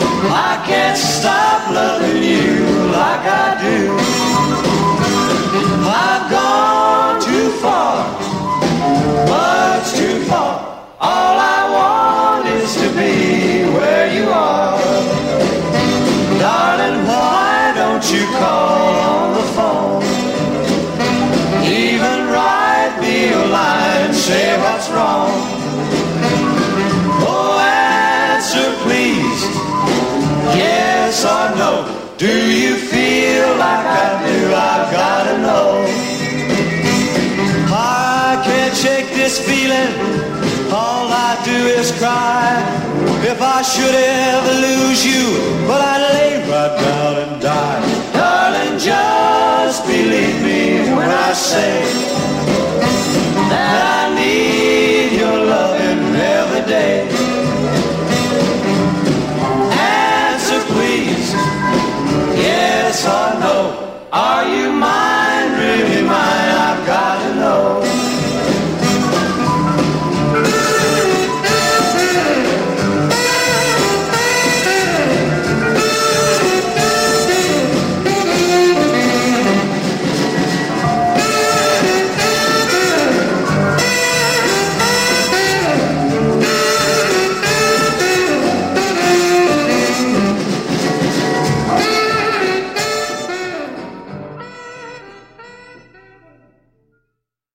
I can't stop loving you like I do. I've gone too far, much too far. All I want is to be where you are. Darling, why don't you call on the phone? Even write me a line, say what's wrong. Oh, answer please, yes or no. Do you feel like I do? I've gotta know. I can't shake this feeling, all I do is cry. If I should ever lose you, well, I'd lay right down and die. Darling, just believe me when I say